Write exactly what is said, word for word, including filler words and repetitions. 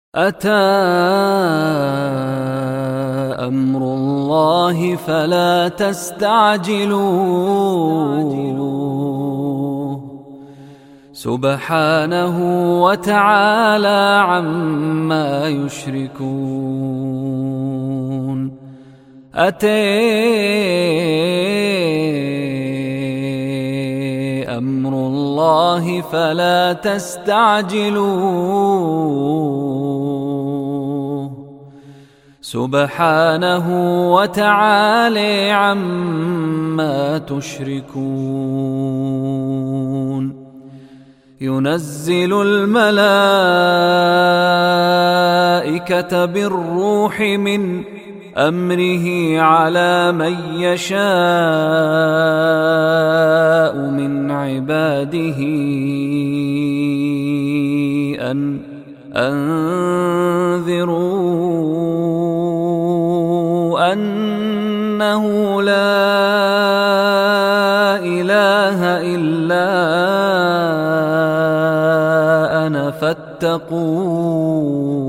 أتى أمر الله فلا تستعجلوه سبحانه وتعالى عما يشركون. أتى أمر الله فلا تستعجلوه سبحانه وتعالى عما تشركون. ينزل الملائكة بالروح من أمره على من يشاء من عباده أن أنذروا أنه لا إله إلا أنا فاتقون.